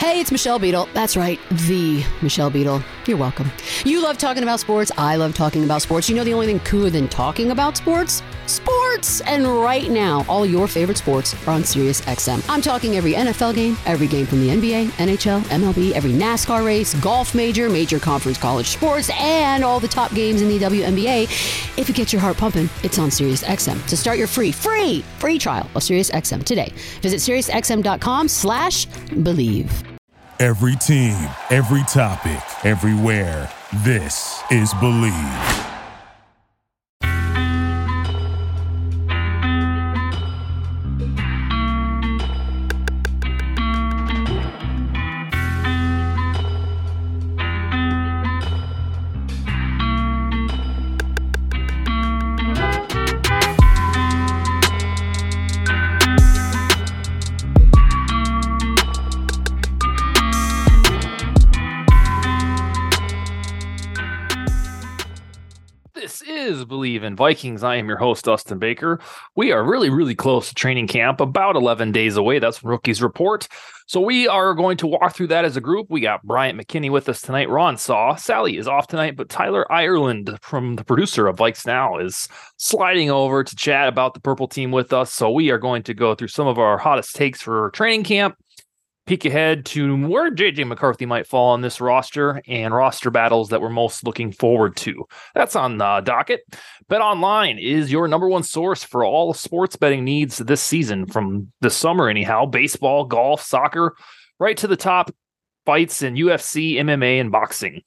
Hey, it's Michelle Beadle. That's right, the Michelle Beadle. You're welcome. You love talking about sports. I love talking about sports. You know the only thing cooler than talking about sports? Sports! And right now, all your favorite sports are on Sirius XM. I'm talking every NFL game, every game from the NBA, NHL, MLB, every NASCAR race, golf major conference college sports, and all the top games in the WNBA. If it gets your heart pumping, it's on Sirius XM. To start your free trial of Sirius XM today, visit SiriusXM.com/believe. Every team, every topic, everywhere. This is Believe. Believe in Vikings. I am your host, Dustin Baker. We are really close to training camp, about 11 days away. That's when rookies report. So we are going to walk through that as a group. We got Bryant McKinney with us tonight. Ron Saw. Sally is off tonight, but Tyler Ireland, from the producer of Vikes Now, is sliding over to chat about the Purple Team with us. So we are going to go through some of our hottest takes for training camp, peek ahead to where J.J. McCarthy might fall on this roster, and roster battles that we're most looking forward to. That's on the docket. BetOnline is your number one source for all sports betting needs this season, from the summer anyhow. Baseball, golf, soccer, right to the top fights in UFC, MMA, and boxing.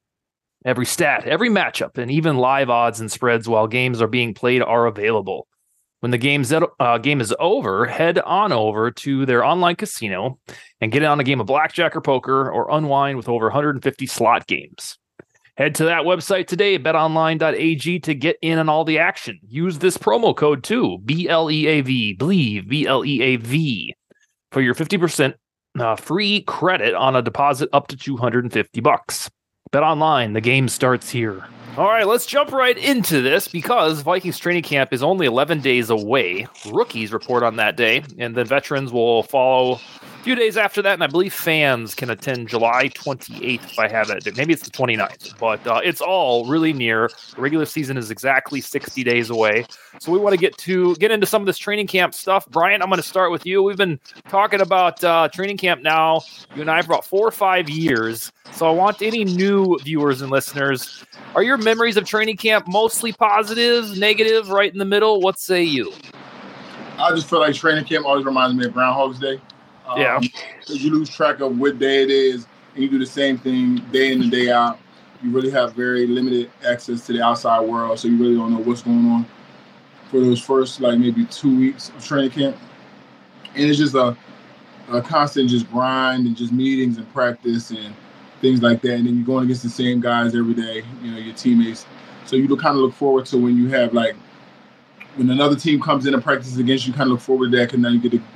Every stat, every matchup, and even live odds and spreads while games are being played are available. When the game is over, head on over to their online casino and get on a game of blackjack or poker, or unwind with over 150 slot games. Head to that website today, betonline.ag, to get in on all the action. Use this promo code too, BLEAV, Believe, BLEAV, for your 50% free credit on a deposit up to $250. BetOnline, the game starts here. All right, let's jump right into this, because Vikings training camp is only 11 days away. Rookies report on that day, and then veterans will follow a few days after that, and I believe fans can attend July 28th, if I have it. Maybe it's the 29th, but it's all really near. The regular season is exactly 60 days away, so we want to get into some of this training camp stuff. Brian, I'm going to start with you. We've been talking about training camp now, you and I, for about 4 or 5 years, so I want any new viewers and listeners, are your memories of training camp mostly positive, negative, right in the middle? What say you? I just feel like training camp always reminds me of Groundhog's Day. Yeah. Because you lose track of what day it is, and you do the same thing day in and day out. You really have very limited access to the outside world, so you really don't know what's going on for those first, maybe 2 weeks of training camp. And it's just a constant just grind and just meetings and practice and things like that, and then you're going against the same guys every day, your teammates. So you kind of look forward to when you have, when another team comes in and practices against you, kind of look forward to that, because now you get to,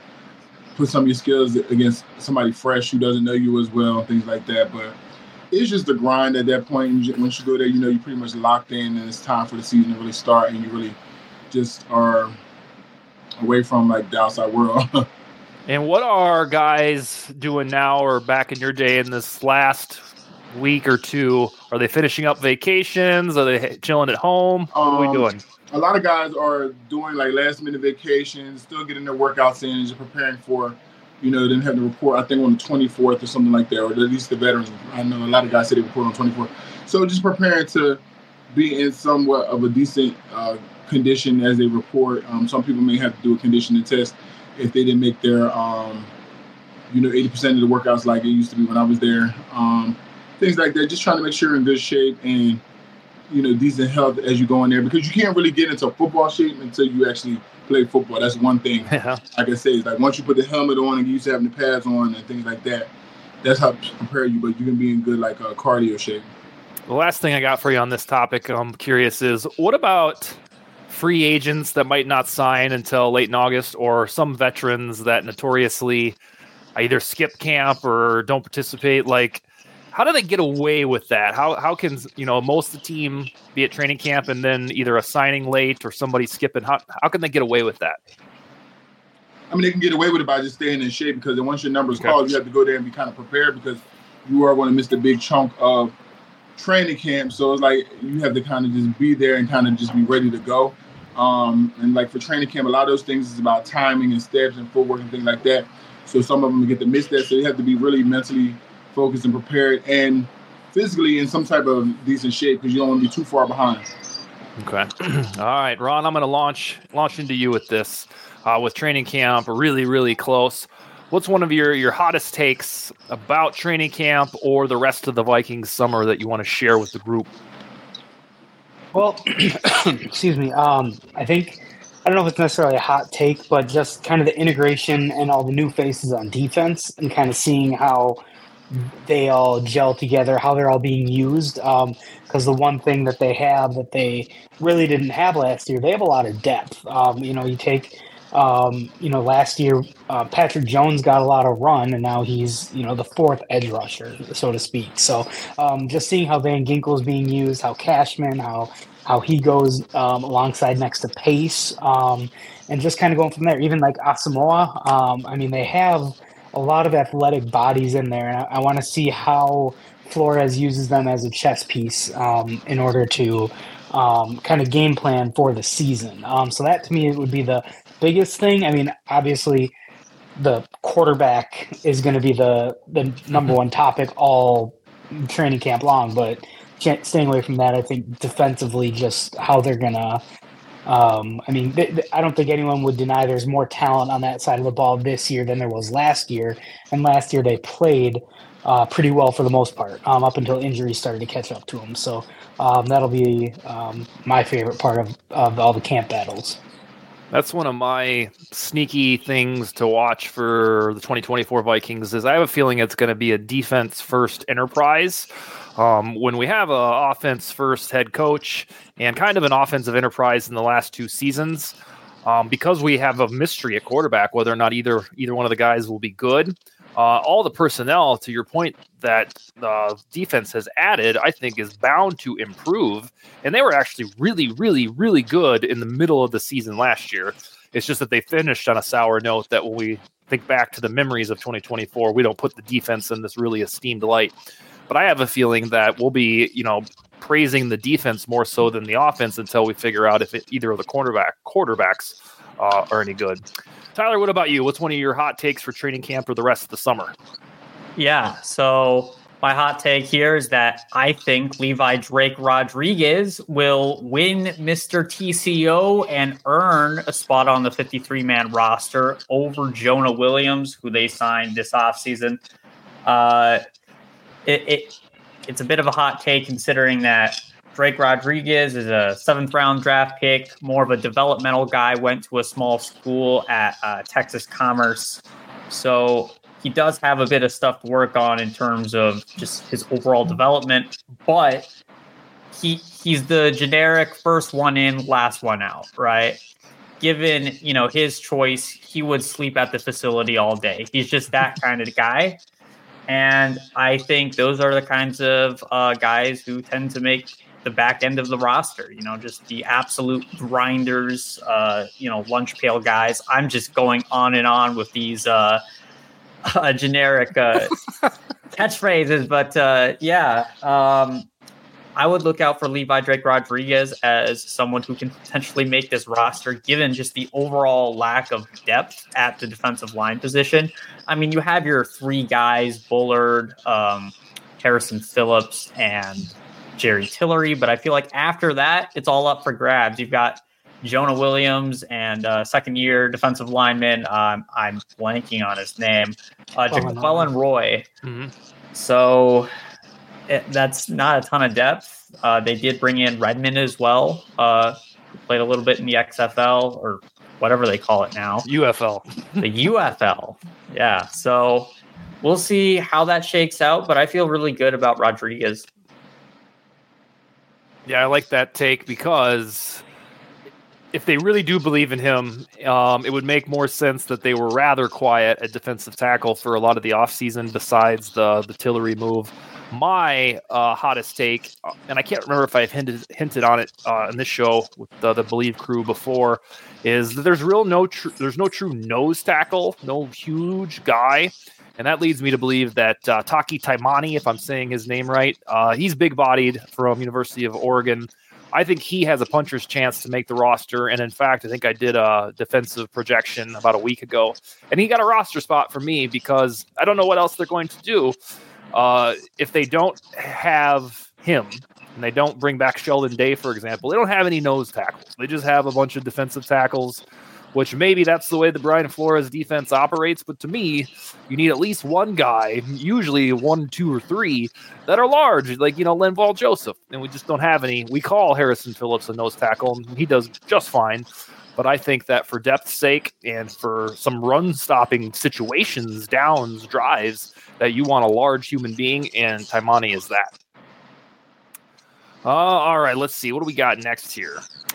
put some of your skills against somebody fresh who doesn't know you as well, and things like that. But it's just the grind at that point. Once you go there, you're pretty much locked in, and it's time for the season to really start, and you really just are away from, the outside world. And what are guys doing now, or back in your day in this last week or two? Are they finishing up vacations? Are they chilling at home? What are we doing? A lot of guys are doing last-minute vacations, still getting their workouts in, and just preparing for, them having to report, I think, on the 24th or something like that, or at least the veterans. I know a lot of guys say they report on 24th. So just preparing to be in somewhat of a decent condition as they report. Some people may have to do a conditioning test if they didn't make their, 80% of the workouts like it used to be when I was there. Things like that, just trying to make sure you're in good shape and, decent health as you go in there, because you can't really get into football shape until you actually play football. That's one thing. Yeah. Like I say, it's once you put the helmet on and get used to having the pads on and things like that, that's how to prepare you, but you can be in good, cardio shape. The last thing I got for you on this topic, I'm curious, is what about free agents that might not sign until late in August, or some veterans that notoriously either skip camp or don't participate? How do they get away with that? How can most of the team be at training camp and then either a signing late or somebody skipping? How can they get away with that? I mean, they can get away with it by just staying in shape, because then once your number's called, you have to go there and be kind of prepared, because you are going to miss the big chunk of training camp. So it's like you have to kind of just be there and kind of just be ready to go. And like for training camp, a lot of those things is about timing and steps and footwork and things like that. So some of them get to miss that. So you have to be really mentally focused and prepared and physically in some type of decent shape, because you don't want to be too far behind. Okay. All right, Ron, I'm going to launch into you with this. With training camp really, really close, what's one of your hottest takes about training camp or the rest of the Vikings summer that you want to share with the group? Well, excuse me. I think, I don't know if it's necessarily a hot take, but just kind of the integration and all the new faces on defense and kind of seeing how they all gel together, how they're all being used. Because the one thing that they have that they really didn't have last year, they have a lot of depth. You take, last year, Patrick Jones got a lot of run, and now he's, the fourth edge rusher, so to speak. So just seeing how Van Ginkel is being used, how Cashman, how he goes alongside next to Pace, and just kind of going from there. Even like Asamoah, they have a lot of athletic bodies in there, and I want to see how Flores uses them as a chess piece in order to kind of game plan for the season. So that to me would be the biggest thing. Obviously the quarterback is going to be the number one topic all training camp long, but staying away from that, I think defensively, just how they're going to I don't think anyone would deny there's more talent on that side of the ball this year than there was last year. And last year they played pretty well for the most part, up until injuries started to catch up to them. So that'll be my favorite part of all the camp battles. That's one of my sneaky things to watch for the 2024 Vikings is I have a feeling it's going to be a defense-first enterprise. When we have an offense-first head coach and kind of an offensive enterprise in the last two seasons, because we have a mystery at quarterback, whether or not either one of the guys will be good, all the personnel, to your point, that the defense has added, I think, is bound to improve. And they were actually really, really, really good in the middle of the season last year. It's just that they finished on a sour note that when we think back to the memories of 2024, we don't put the defense in this really esteemed light. But I have a feeling that we'll be, praising the defense more so than the offense until we figure out if either of the quarterbacks are any good. Tyler, what about you? What's one of your hot takes for training camp for the rest of the summer? Yeah, so my hot take here is that I think Levi Drake Rodriguez will win Mr. TCO and earn a spot on the 53-man roster over Jonah Williams, who they signed this offseason. It's a bit of a hot take considering that Drake Rodriguez is a 7th-round draft pick, more of a developmental guy, went to a small school at Texas Commerce. So he does have a bit of stuff to work on in terms of just his overall development, but he's the generic first one in, last one out, right? Given, his choice, he would sleep at the facility all day. He's just that kind of guy. And I think those are the kinds of guys who tend to make the back end of the roster, just the absolute grinders, lunch pail guys. I'm just going on and on with these generic catchphrases, but I would look out for Levi Drake Rodriguez as someone who can potentially make this roster, given just the overall lack of depth at the defensive line position. You have your three guys, Bullard, Harrison Phillips, and Jerry Tillery, but I feel like after that, it's all up for grabs. You've got Jonah Williams and second-year defensive lineman. I'm blanking on his name, Jaquelin Roy. Mm-hmm. So that's not a ton of depth. They did bring in Redmond as well. Played a little bit in the XFL or whatever they call it now. UFL. The UFL. Yeah. So we'll see how that shakes out, but I feel really good about Rodriguez. Yeah, I like that take because if they really do believe in him, it would make more sense that they were rather quiet at defensive tackle for a lot of the offseason besides the Tillery move. My hottest take, and I can't remember if I've hinted on it in this show with the Believe crew before, is that there's no true nose tackle, no huge guy. And that leads me to believe that Taki Taimani, if I'm saying his name right, he's big-bodied from University of Oregon. I think he has a puncher's chance to make the roster. And in fact, I think I did a defensive projection about a week ago. And he got a roster spot for me because I don't know what else they're going to do. If they don't have him and they don't bring back Sheldon Day, for example, they don't have any nose tackles. They just have a bunch of defensive tackles, which maybe that's the way the Brian Flores defense operates. But to me, you need at least one guy, usually 1, 2, or 3, that are large, like, Linval Joseph. And we just don't have any. We call Harrison Phillips a nose tackle, and he does just fine. But I think that for depth's sake and for some run-stopping situations, downs, drives, that you want a large human being, and Taimani is that. All right, let's see. What do we got next here?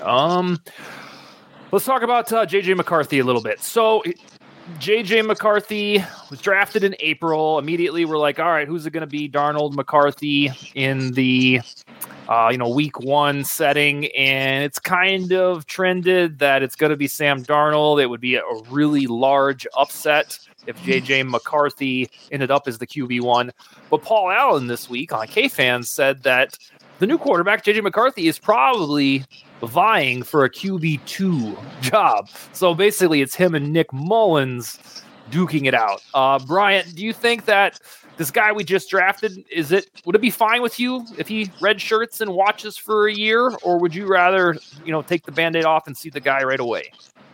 Let's talk about J.J. McCarthy a little bit. So J.J. McCarthy was drafted in April. Immediately, we're like, all right, who's it going to be? Darnold, McCarthy in the week 1 setting. And it's kind of trended that it's going to be Sam Darnold. It would be a really large upset if J.J. McCarthy ended up as the QB1. But Paul Allen this week on K-Fans said that the new quarterback, J.J. McCarthy, is probably vying for a QB2 job. So basically it's him and Nick Mullins duking it out. Bryant, do you think that this guy we just drafted, would it be fine with you if he redshirts and watches for a year, or would you rather, take the Band-Aid off and see the guy right away?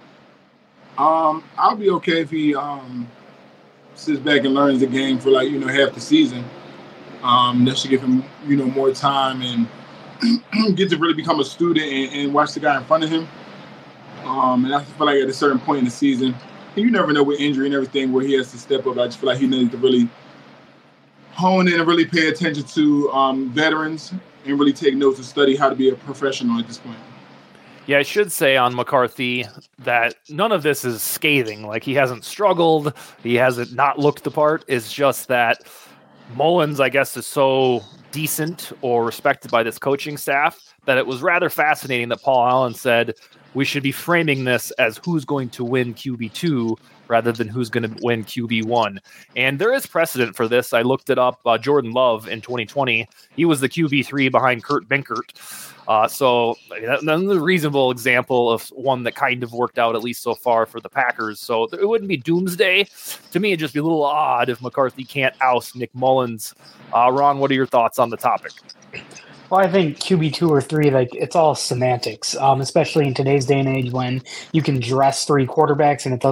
I'll be okay if he sits back and learns the game for half the season. That should give him, more time and get to really become a student and watch the guy in front of him. And I feel like at a certain point in the season, and you never know with injury and everything where he has to step up. I just feel like he needs to really hone in and really pay attention to veterans and really take notes and study how to be a professional at this point. Yeah, I should say on McCarthy that none of this is scathing. Like, he hasn't struggled. He hasn't not looked the part. It's just that Mullins, I guess, is so decent or respected by this coaching staff that it was rather fascinating that Paul Allen said we should be framing this as who's going to win QB2 rather than who's going to win QB1. And there is precedent for this. I looked it up. Jordan Love in 2020, he was the QB3 behind Kurt Benkert. So that's a reasonable example of one that kind of worked out, at least so far, for the Packers. So it wouldn't be doomsday. To me, it'd just be a little odd if McCarthy can't oust Nick Mullins. Ron, what are your thoughts on the topic? Well, I think QB2 or 3, it's all semantics, especially in today's day and age when you can dress 3 quarterbacks and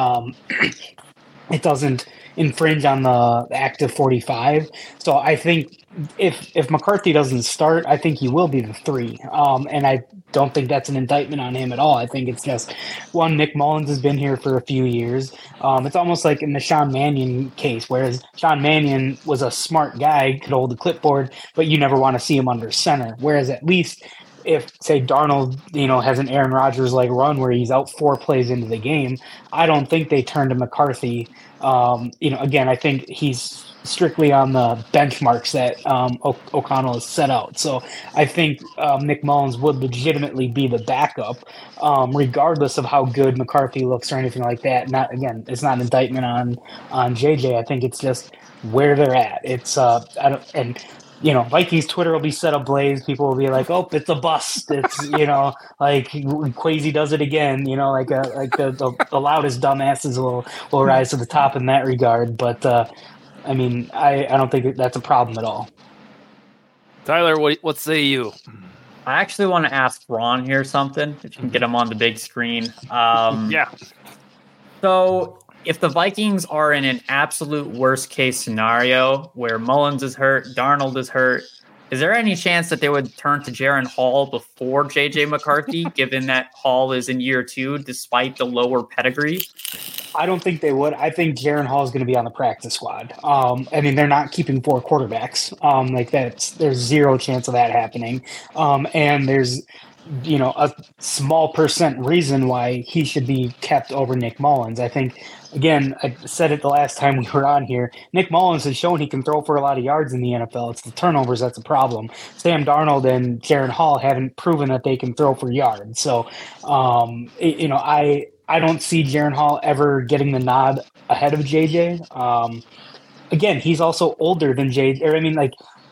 it doesn't infringe on the active 45. So I think if McCarthy doesn't start, I think he will be the 3. And I don't think that's an indictment on him at all. I think it's just, one, Nick Mullins has been here for a few years. It's almost like in the Sean Mannion case, whereas Sean Mannion was a smart guy, could hold the clipboard, but you never want to see him under center. Whereas at least if, say, Darnold, has an Aaron Rodgers-like run where he's out 4 plays into the game, I don't think they turn to McCarthy. Again, I think he's strictly on the benchmarks that O'Connell has set out. So I think Nick Mullins would legitimately be the backup, regardless of how good McCarthy looks or anything like that. It's not an indictment on JJ. I think it's just where they're at. It's Vikings Twitter will be set ablaze. People will be like, "Oh, it's a bust." It's like Quasi does it again. The loudest dumbasses will rise to the top in that regard. But I don't think that's a problem at all. Tyler, what say you? I actually want to ask Ron here something. If you can get him on the big screen. Yeah. So, if the Vikings are in an absolute worst case scenario where Mullins is hurt, Darnold is hurt, is there any chance that they would turn to Jaren Hall before J.J. McCarthy, given that Hall is in year 2 despite the lower pedigree? I don't think they would. I think Jaren Hall is going to be on the practice squad. They're not keeping 4 quarterbacks. There's zero chance of that happening. And there's a small percent reason why he should be kept over Nick Mullins. I think, again, I said it the last time we were on here, Nick Mullins has shown he can throw for a lot of yards in the NFL. It's the turnovers that's a problem. Sam Darnold and Jaren Hall haven't proven that they can throw for yards. So, I don't see Jaren Hall ever getting the nod ahead of JJ. Again, he's also older than JJ.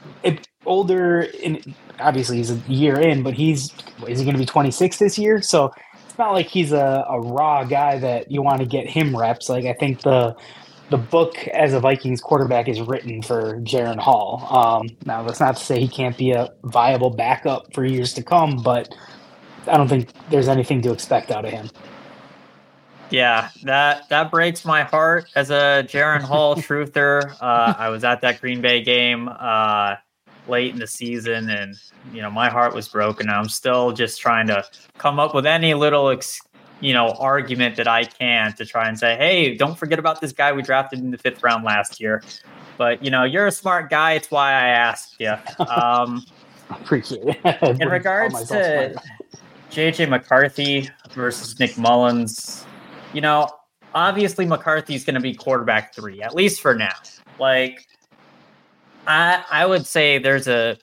Older obviously he's a year in, but is he going to be 26 this year? So it's not like he's a raw guy that you want to get him reps. Like, I think the book as a Vikings quarterback is written for Jaren Hall. Now that's not to say he can't be a viable backup for years to come, but I don't think there's anything to expect out of him. Yeah, that breaks my heart as a Jaren Hall truther. I was at that Green Bay game late in the season, and my heart was broken. I'm still just trying to come up with any little argument that I can to try and say, hey, don't forget about this guy we drafted in the 5th round last year. But you're a smart guy. It's why I asked you. Appreciate it. In regards to JJ McCarthy versus Nick Mullins, obviously McCarthy's going to be quarterback 3, at least for now. Like, I would say there's a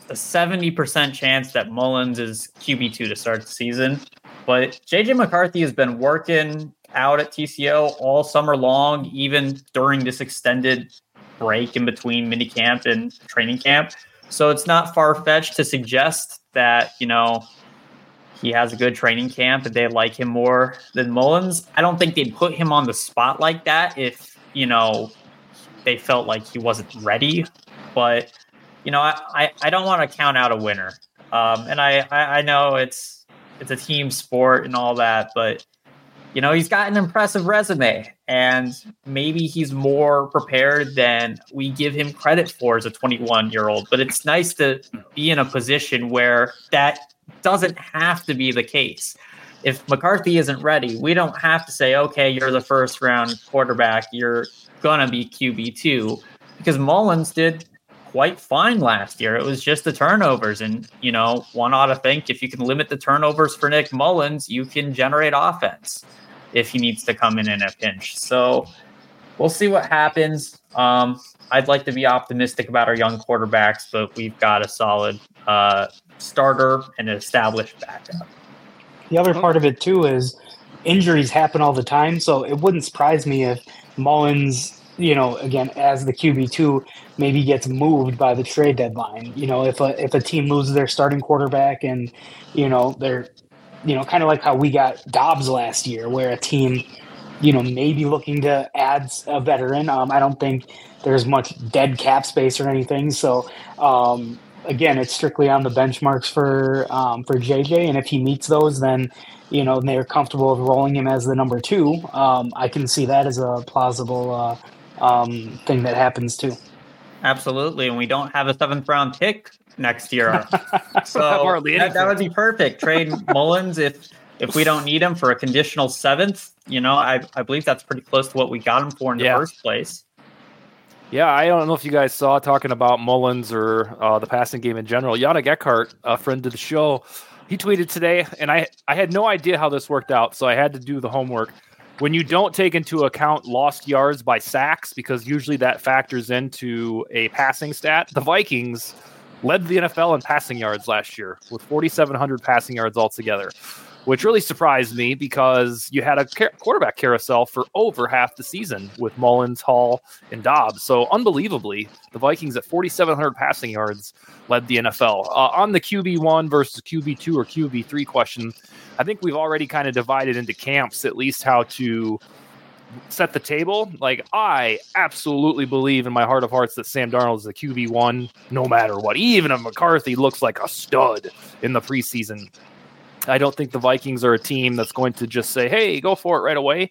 70% chance that Mullins is QB2 to start the season. But JJ McCarthy has been working out at TCO all summer long, even during this extended break in between minicamp and training camp. So it's not far-fetched to suggest that, he has a good training camp and they like him more than Mullins. I don't think they'd put him on the spot like that if, they felt like he wasn't ready. But, I don't want to count out a winner. And I know it's a team sport and all that, but, he's got an impressive resume, and maybe he's more prepared than we give him credit for as a 21-year-old. But it's nice to be in a position where that doesn't have to be the case. If McCarthy isn't ready, we don't have to say, okay, you're the 1st round quarterback, you're going to be QB2, because Mullins did quite fine last year. It was just the turnovers. And, one ought to think if you can limit the turnovers for Nick Mullins, you can generate offense if he needs to come in a pinch. So we'll see what happens. I'd like to be optimistic about our young quarterbacks, but we've got a solid starter and an established backup. The other part of it, too, is injuries happen all the time. So it wouldn't surprise me if Mullins, again, as the QB2, maybe gets moved by the trade deadline. If a team loses their starting quarterback and, they're, kind of like how we got Dobbs last year, where a team, maybe looking to add a veteran. I don't think there's much dead cap space or anything. So, again, it's strictly on the benchmarks for JJ. And if he meets those, then, they're comfortable with rolling him as the number 2. I can see that as a plausible thing that happens too. Absolutely. And we don't have a 7th round pick next year. So that would be perfect. Trade Mullins if we don't need him for a conditional 7th. I believe that's pretty close to what we got him for in the first place. Yeah, I don't know if you guys saw, talking about Mullins or the passing game in general, Yannick Eckhart, a friend of the show, he tweeted today, and I had no idea how this worked out, so I had to do the homework. When you don't take into account lost yards by sacks, because usually that factors into a passing stat, the Vikings led the NFL in passing yards last year with 4,700 passing yards altogether, which really surprised me because you had a quarterback carousel for over half the season with Mullins, Hall, and Dobbs. So unbelievably, the Vikings at 4,700 passing yards led the NFL. On the QB1 versus QB2 or QB3 question, I think we've already kind of divided into camps, at least how to set the table. Like, I absolutely believe in my heart of hearts that Sam Darnold is a QB1 no matter what. Even if McCarthy looks like a stud in the preseason, I don't think the Vikings are a team that's going to just say, hey, go for it right away.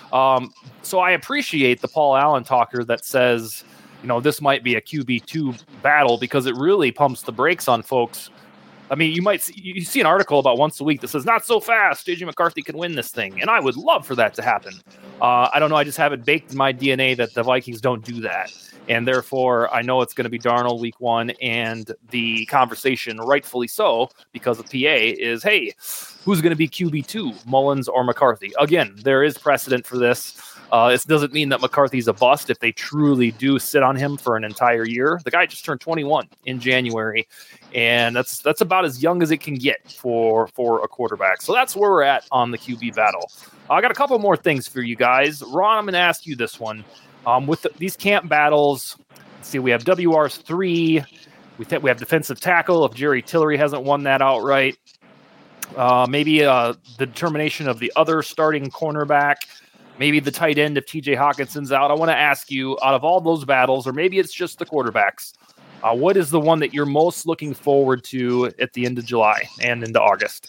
So I appreciate the Paul Allen talker that says, this might be a QB2 battle, because it really pumps the brakes on folks I mean, you see an article about once a week that says not so fast, JJ McCarthy can win this thing, and I would love for that to happen. I don't know. I just have it baked in my DNA that the Vikings don't do that, and therefore I know it's going to be Darnold week 1, and the conversation, rightfully so, because of PA is, hey, who's going to be QB2, Mullins or McCarthy? Again, there is precedent for this. This doesn't mean that McCarthy's a bust if they truly do sit on him for an entire year. The guy just turned 21 in January, and that's about as young as it can get for a quarterback. So that's where we're at on the QB battle. I got a couple more things for you guys. Ron, I'm going to ask you this one. With these camp battles, let's see, we have WR's 3. We have defensive tackle if Jerry Tillery hasn't won that outright. Maybe the determination of the other starting cornerback. Maybe the tight end if TJ Hawkinson's out. I want to ask you, out of all those battles, or maybe it's just the quarterbacks, what is the one that you're most looking forward to at the end of July and into August?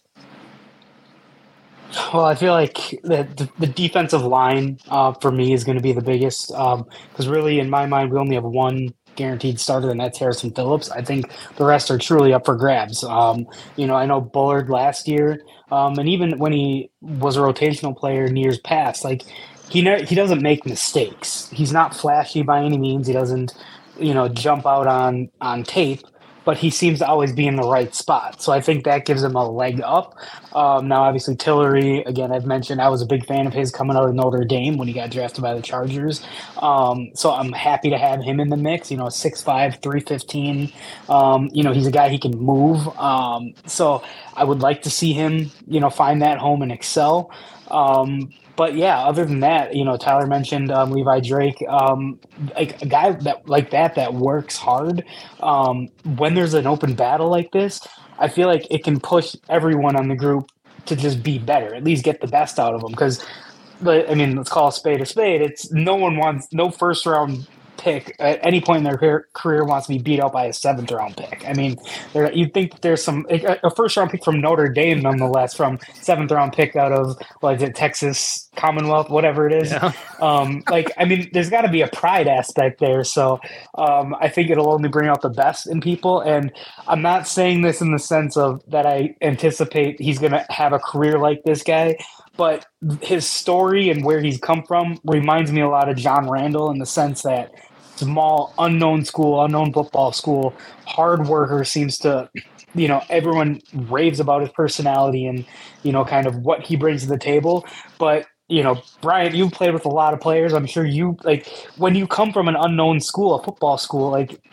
Well, I feel like the defensive line for me is going to be the biggest because really, in my mind, we only have one guaranteed starter, and that's Harrison Phillips. I think the rest are truly up for grabs. I know Bullard last year, and even when he was a rotational player in years past, like he doesn't make mistakes. He's not flashy by any means. He doesn't, jump out on tape, but he seems to always be in the right spot. So I think that gives him a leg up. Now, obviously, Tillery, again, I've mentioned I was a big fan of his coming out of Notre Dame when he got drafted by the Chargers. So I'm happy to have him in the mix, 6'5", 315. He's a guy he can move. So I would like to see him, find that home and excel. But yeah, other than that, Tyler mentioned Levi Drake, like a guy that works hard. When there's an open battle like this, I feel like it can push everyone on the group to just be better, at least get the best out of them. Because, let's call a spade a spade. It's no first round pick at any point in their career wants to be beat out by a 7th round pick. You'd think there's a first round pick from Notre Dame, nonetheless, from 7th round pick out of Texas Commonwealth, whatever it is. Yeah. There's got to be a pride aspect there. So I think it'll only bring out the best in people. And I'm not saying this in the sense of that I anticipate he's going to have a career like this guy, but his story and where he's come from reminds me a lot of John Randall in the sense that small, unknown football school, hard worker, seems to, everyone raves about his personality and, kind of what he brings to the table. But, Brian, you've played with a lot of players. I'm sure when you come from an unknown school, a football school,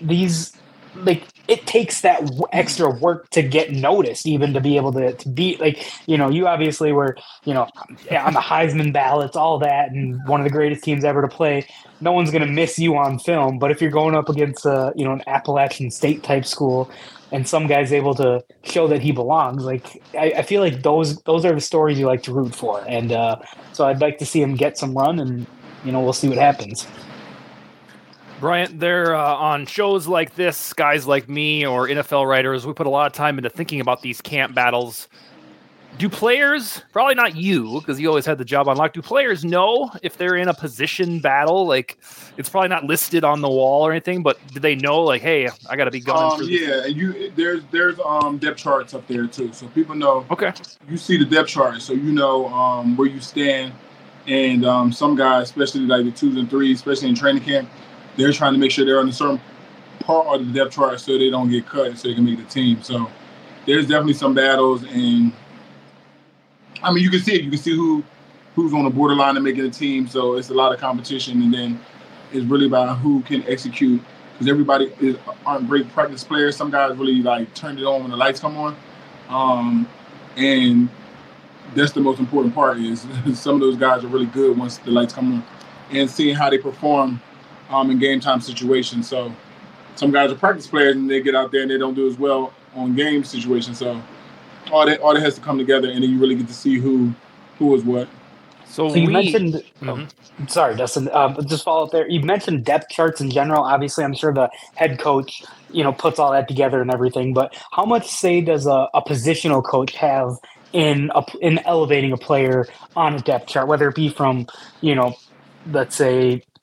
it takes that extra work to get noticed, even to be able to be you obviously were, on the Heisman ballots, all that, and one of the greatest teams ever to play. No one's going to miss you on film. But if you're going up against an Appalachian State type school and some guy's able to show that he belongs, I feel like those are the stories you like to root for. And so I'd like to see him get some run, and, we'll see what happens. Bryant, they're on shows like this, guys like me or NFL writers, we put a lot of time into thinking about these camp battles. Do players, probably not you, because you always had the job on lock, do players know if they're in a position battle? It's probably not listed on the wall or anything, but do they know, hey, I got to be gunning for this? Yeah, there's depth charts up there, too. So people know. Okay. You see the depth chart, so you know where you stand. And some guys, especially like the 2s and 3s, especially in training camp, they're trying to make sure they're on a certain part of the depth chart so they don't get cut, so they can make the team. So there's definitely some battles, and you can see it. You can see who's on the borderline of making the team. So it's a lot of competition, and then it's really about who can execute, because everybody aren't great practice players. Some guys really turn it on when the lights come on, and that's the most important part. Is some of those guys are really good once the lights come on, and seeing how they perform in game time situations. So some guys are practice players and they get out there and they don't do as well on game situations. So all that has to come together, and then you really get to see who is what. So you mentioned, sorry, Dustin, just follow up there. You mentioned depth charts in general. Obviously, I'm sure the head coach, puts all that together and everything, but how much say does a positional coach have in elevating a player on a depth chart, whether it be from, let's say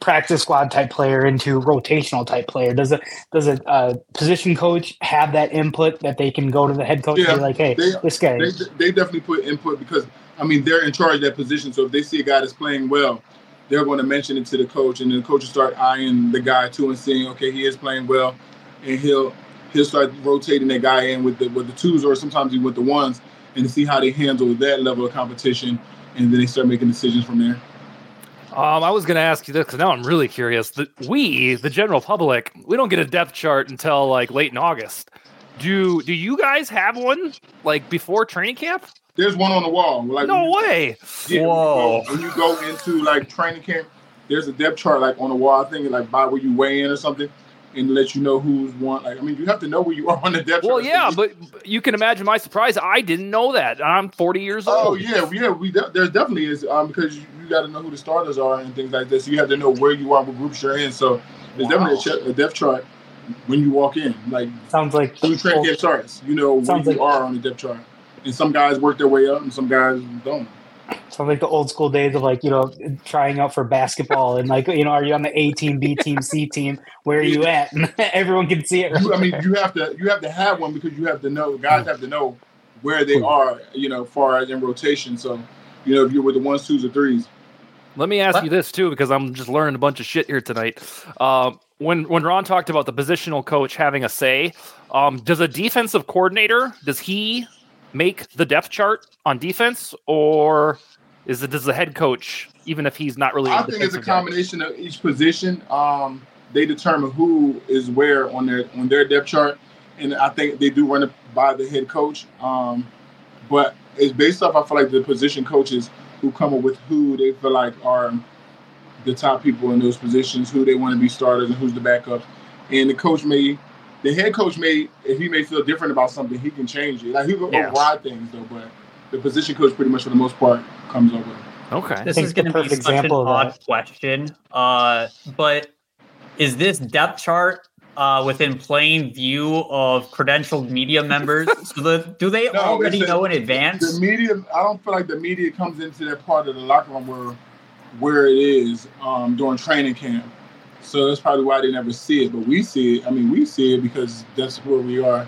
practice squad type player into rotational type player? Does a position coach have that input that they can go to the head coach and be like, hey, this guy? They definitely put input because, I mean, they're in charge of that position. So if they see a guy that's playing well, they're going to mention it to the coach, and the coach will start eyeing the guy too and seeing, okay, he is playing well, and he'll start rotating that guy in with the twos or sometimes even with the ones, and to see how they handle that level of competition, and then they start making decisions from there. I was going to ask you this because now I'm really curious. The general public, we don't get a depth chart until like late in August. Do you guys have one like before training camp? There's one on the wall. Like, no way. Yeah, Whoa. When you go into like training camp, there's a depth chart like on the wall. I think like by where you weigh in or something, and let you know who's one. Like, I mean, you have to know where you are on the depth chart. Well, yeah, but you can imagine my surprise. I didn't know that. I'm 40 years old. Oh yeah. There definitely is because you got to know who the starters are and things like this. So you have to know where you are, what groups you're in. So there's definitely a depth chart when you walk in. Like, sounds like when training camp starts, you know where you are on the depth chart. And some guys work their way up, and some guys don't. Sounds like the old school days of like, trying out for basketball and like, are you on the A team, B team, C team? Where are you at? And everyone can see it. I mean, you have to have one because you have to know. Guys have to know where they are. Far as in rotation. So, if you're with the 1s, 2s, or 3s. Let me ask you this too, because I'm just learning a bunch of shit here tonight. When Ron talked about the positional coach having a say, does a defensive coordinator does he make the depth chart on defense, or does the head coach, even if he's not really? I think it's a combination of each position. They determine who is where on their depth chart, and I think they do run it by the head coach. But it's based off, I feel like, the position coaches who come up with who they feel like are the top people in those positions, who they want to be starters and who's the backup. And the head coach if he may feel different about something, he can change it. Like, he will override things though, but the position coach pretty much for the most part comes over. Okay. This is going to be such an odd question, but is this depth chart within plain view of credentialed media members? So do they already know in advance? The media, I don't feel like the media comes into that part of the locker room where it is during training camp. So that's probably why they never see it. But we see it. I mean, we see it because that's where we are.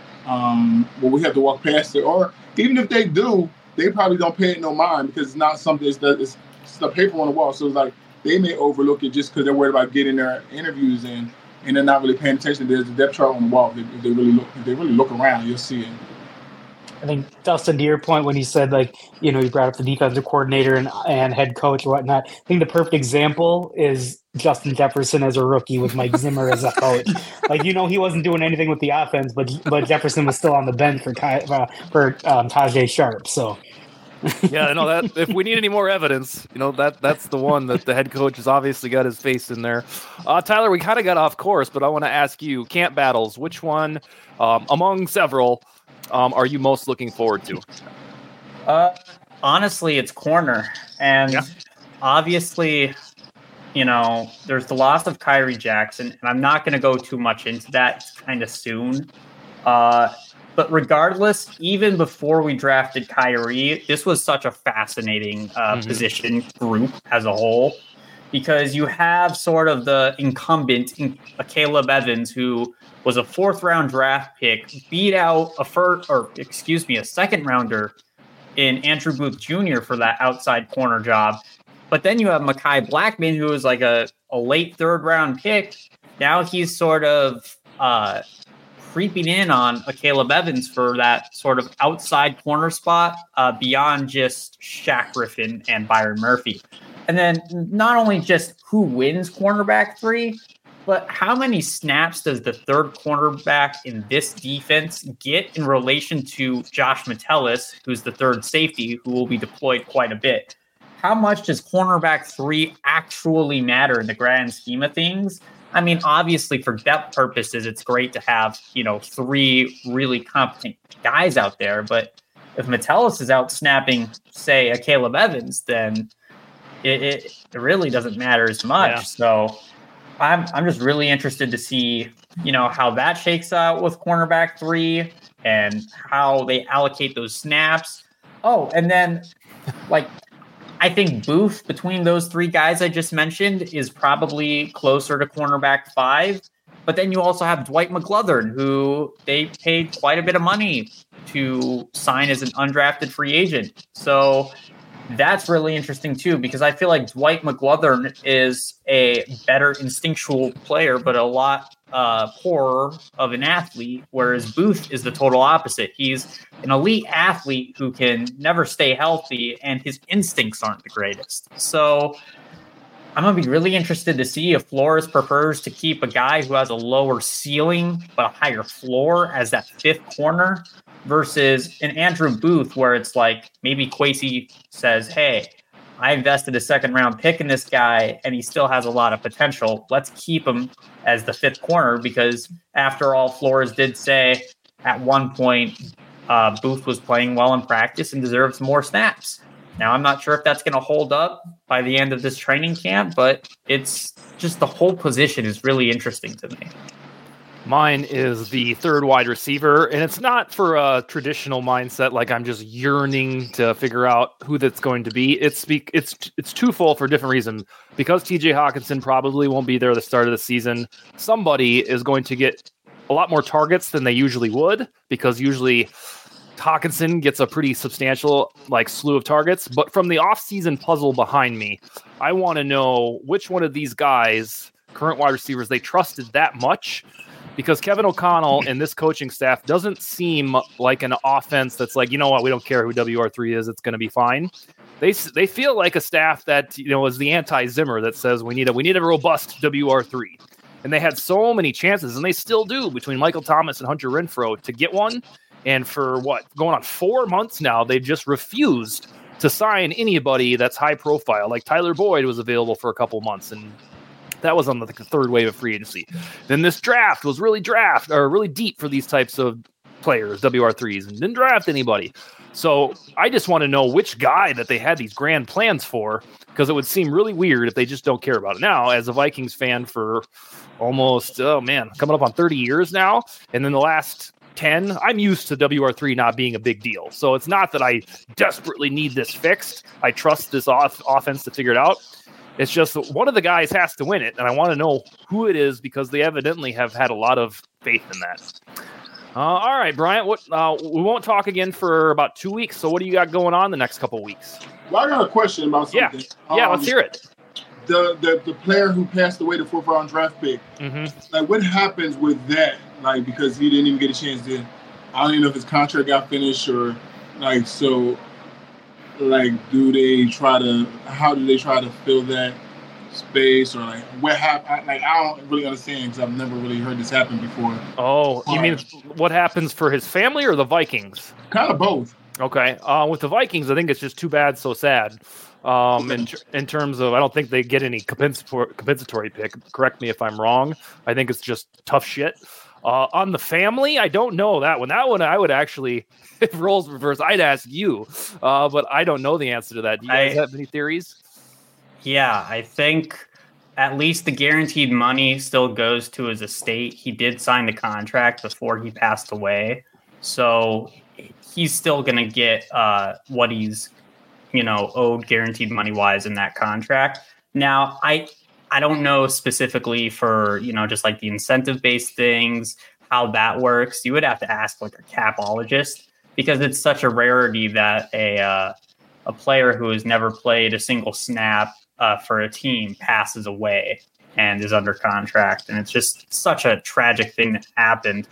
But we have to walk past it. Or even if they do, they probably don't pay it no mind because it's not something it's the paper on the wall. So it's like they may overlook it just because they're worried about getting their interviews in, and they're not really paying attention. There's a depth chart on the wall. If they really look around, you'll see it. I think, Dustin, to your point when you said, like, you brought up the defensive coordinator and head coach or whatnot, I think the perfect example is Justin Jefferson as a rookie with Mike Zimmer as a coach. Like, he wasn't doing anything with the offense, but Jefferson was still on the bench for Tajay Sharp. So, yeah, no, that if we need any more evidence, that's the one that the head coach has obviously got his face in there. Tyler, we kind of got off course, but I want to ask you, camp battles, which one among several are you most looking forward to? Honestly, it's corner. And obviously, there's the loss of Kyrie Jackson, and I'm not going to go too much into that. It's kind of soon. But regardless, even before we drafted Kyrie, this was such a fascinating position group as a whole, because you have sort of the incumbent, Caleb Evans, who was a 4th-round draft pick, beat out a second-rounder in Andrew Booth Jr. for that outside corner job. But then you have Mekhi Blackman, who was like a late 3rd-round pick. Now he's sort of creeping in on Caleb Evans for that sort of outside corner spot beyond just Shaq Griffin and Byron Murphy. And then not only just who wins cornerback 3, but how many snaps does the 3rd cornerback in this defense get in relation to Josh Metellus, who's the 3rd safety, who will be deployed quite a bit? How much does cornerback 3 actually matter in the grand scheme of things? I mean, obviously, for depth purposes, it's great to have, 3 really competent guys out there. But if Metellus is out snapping, say, a Caleb Evans, then it really doesn't matter as much. Yeah. So I'm just really interested to see, how that shakes out with cornerback 3 and how they allocate those snaps. Oh, and then, I think Booth, between those three guys I just mentioned, is probably closer to cornerback 5. But then you also have Dwight McGlothern, who they paid quite a bit of money to sign as an undrafted free agent. So that's really interesting too, because I feel like Dwight McGlothern is a better instinctual player, but a lot poorer of an athlete, whereas Booth is the total opposite. He's an elite athlete who can never stay healthy, and his instincts aren't the greatest. So I'm going to be really interested to see if Flores prefers to keep a guy who has a lower ceiling but a higher floor as that 5th corner versus an Andrew Booth, where it's like maybe Kwesi says, hey, I invested a 2nd-round pick in this guy, and he still has a lot of potential. Let's keep him as the 5th corner, because after all, Flores did say at one point Booth was playing well in practice and deserves more snaps. Now, I'm not sure if that's going to hold up by the end of this training camp, but it's just the whole position is really interesting to me. Mine is the 3rd wide receiver, and it's not for a traditional mindset like I'm just yearning to figure out who that's going to be. It's twofold for different reasons. Because TJ Hawkinson probably won't be there at the start of the season, somebody is going to get a lot more targets than they usually would, because usually Hawkinson gets a pretty substantial slew of targets. But from the offseason puzzle behind me, I want to know which one of these guys, current wide receivers, they trusted that much, because Kevin O'Connell and this coaching staff doesn't seem like an offense that's like, you know what, we don't care who WR3 is, it's going to be fine. They feel like a staff that, is the anti-Zimmer that says we need a robust WR3. And they had so many chances, and they still do, between Michael Thomas and Hunter Renfrow to get one. And for going on 4 months now, they just refused to sign anybody that's high profile. Like Tyler Boyd was available for a couple months, and that was on the 3rd wave of free agency. Then this draft was really deep for these types of players, WR3s, and didn't draft anybody. So I just want to know which guy that they had these grand plans for, because it would seem really weird if they just don't care about it. Now, as a Vikings fan for almost, coming up on 30 years now, and then the last 10, I'm used to WR3 not being a big deal. So it's not that I desperately need this fixed. I trust this offense to figure it out. It's just one of the guys has to win it, and I want to know who it is, because they evidently have had a lot of faith in that. All right, Bryant, we won't talk again for about 2 weeks, so what do you got going on the next couple of weeks? Well, I got a question about something. Yeah, let's hear it. The player who passed away, the 4th-round draft pick, what happens with that? Because he didn't even get a chance to, I don't even know if his contract got finished or, do they try to, how do they try to fill that space, or what happened? I don't really understand, because I've never really heard this happen before. Oh, you mean what happens for his family or the Vikings? Kind of both. Okay. With the Vikings, I think it's just too bad, so sad. In terms of, I don't think they get any compensatory pick. Correct me if I'm wrong. I think it's just tough shit. On the family, I don't know that one. That one, I would actually, if roles reverse, I'd ask you. But I don't know the answer to that. Do you guys have any theories? Yeah, I think at least the guaranteed money still goes to his estate. He did sign the contract before he passed away. So he's still going to get what he's, owed guaranteed money-wise in that contract. Now, I don't know specifically for, just like the incentive-based things, how that works. You would have to ask a capologist, because it's such a rarity that a player who has never played a single snap for a team passes away and is under contract. And it's just such a tragic thing that happened.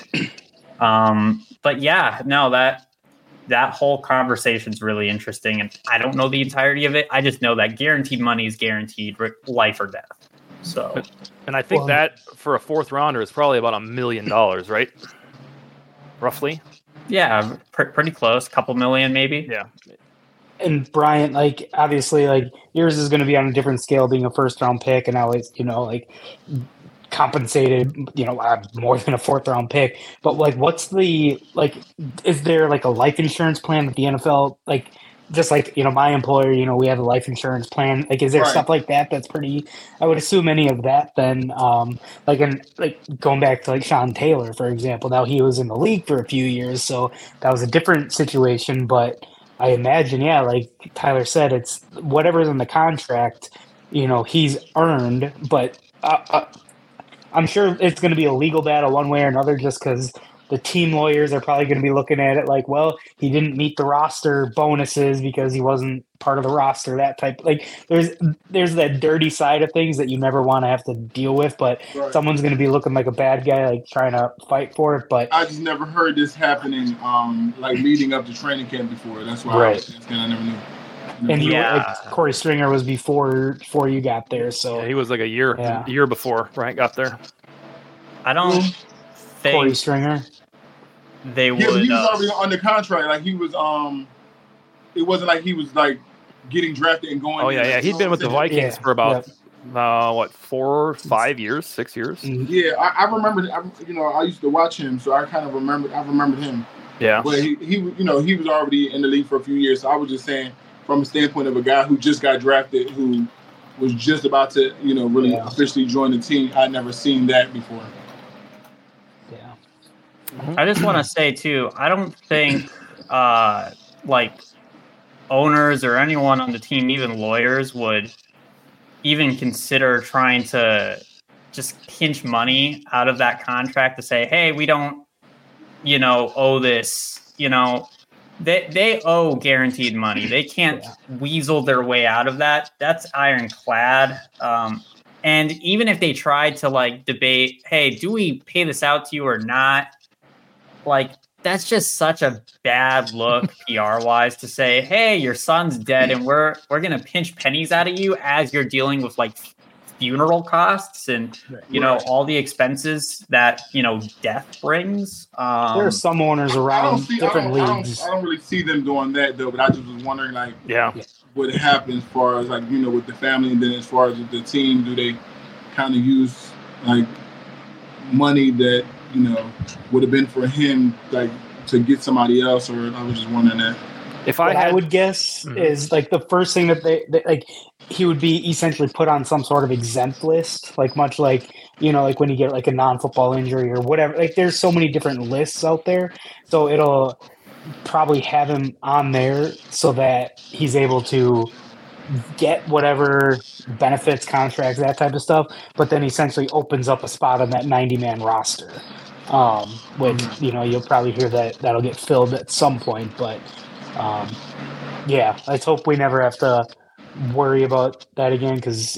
But yeah, no, that whole conversation is really interesting. And I don't know the entirety of it. I just know that guaranteed money is guaranteed life or death. So, and I think that for a 4th rounder is probably about $1 million, right? Roughly. Yeah, pretty close. Couple million, maybe. Yeah. And Bryant, obviously, yours is going to be on a different scale, being a 1st-round pick, and always, compensated, more than a 4th-round pick. But what's the is there a life insurance plan with the NFL? Just my employer, we have a life insurance plan. Is there stuff like that that's pretty? I would assume any of that. Then, going back to Sean Taylor, for example. Now he was in the league for a few years, so that was a different situation. But I imagine, yeah, like Tyler said, it's whatever's in the contract, he's earned, but I'm sure it's going to be a legal battle one way or another just because the team lawyers are probably going to be looking at it like, well, he didn't meet the roster bonuses because he wasn't part of the roster, that type. Like, there's that dirty side of things that you never want to have to deal with, but someone's going to be looking like a bad guy, like trying to fight for it. But I just never heard this happening, like leading up to training camp before. That's why I never knew. And Corey Stringer was before you got there, so he was like a year before Bryant got there. I don't think Corey Stringer. They would. Yeah, but he was already under contract. Like he was. It wasn't like he was like getting drafted and going. Oh yeah. He'd been with the Vikings for about 4, 5 years, 6 years. Yeah, I remember. I used to watch him, so I kind of remembered. I remembered him. Yeah, but he was already in the league for a few years. So I was just saying, from a standpoint of a guy who just got drafted, who was just about to, really officially join the team. I'd never seen that before. I just want to say too, I don't think like owners or anyone on the team, even lawyers, would even consider trying to just pinch money out of that contract to say, hey, we don't, owe this, they owe guaranteed money. They can't weasel their way out of that. That's ironclad. And even if they tried to like debate, hey, do we pay this out to you or not? Like, that's just such a bad look PR-wise to say, hey, your son's dead and we're going to pinch pennies out of you as you're dealing with, like, funeral costs and, all the expenses that, death brings. There are some owners around different leagues. I don't really see them doing that, though, but I just was wondering, like, what happens as far as, like, with the family, and then as far as the team, do they kind of use, like, money that, would have been for him, like, to get somebody else, or I was just wondering that. I would guess is like the first thing that they like, he would be essentially put on some sort of exempt list, like much like, like when you get like a non-football injury or whatever. Like there's so many different lists out there, so it'll probably have him on there so that he's able to get whatever benefits, contracts, that type of stuff, but then essentially opens up a spot on that 90-man roster. Which, you'll probably hear that'll get filled at some point, but let's hope we never have to worry about that again, because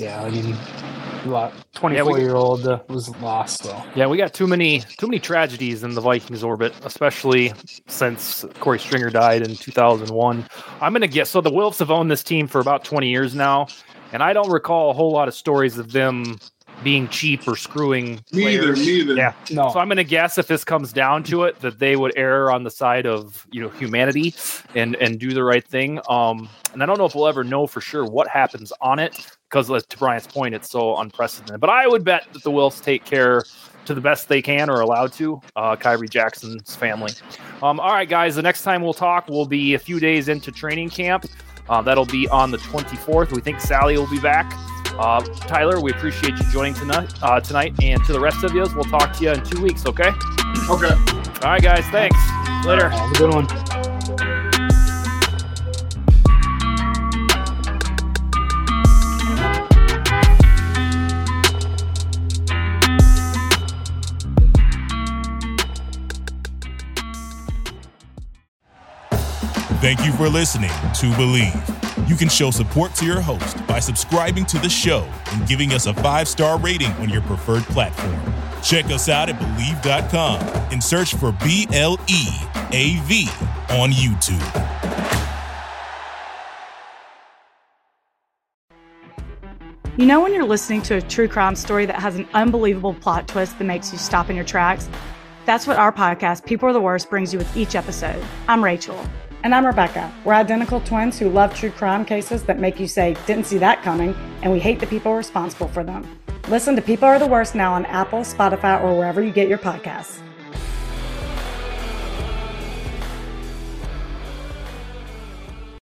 24-year-old was lost. So we got too many tragedies in the Vikings orbit, especially since Corey Stringer died in 2001. I'm gonna guess so. The Wilfs have owned this team for about 20 years now, and I don't recall a whole lot of stories of them being cheap or screwing players. Neither. Yeah. No. So I'm going to guess if this comes down to it, that they would err on the side of, humanity and do the right thing. And I don't know if we'll ever know for sure what happens on it, because to Brian's point, it's so unprecedented. But I would bet that the Wilfs take care to the best they can or allowed to, Kyrie Jackson's family. All right, guys, the next time we'll talk will be a few days into training camp. That'll be on the 24th. We think Sally will be back. Tyler, we appreciate you joining tonight. And to the rest of you, we'll talk to you in 2 weeks, okay? Okay. All right, guys. Thanks. Later. Have a good one. Thank you for listening to Believe. You can show support to your host by subscribing to the show and giving us a 5-star rating on your preferred platform. Check us out at Believe.com and search for BLEAV on YouTube. When you're listening to a true crime story that has an unbelievable plot twist that makes you stop in your tracks? That's what our podcast, People Are the Worst, brings you with each episode. I'm Rachel. And I'm Rebecca. We're identical twins who love true crime cases that make you say, didn't see that coming, and we hate the people responsible for them. Listen to People Are the Worst now on Apple, Spotify, or wherever you get your podcasts.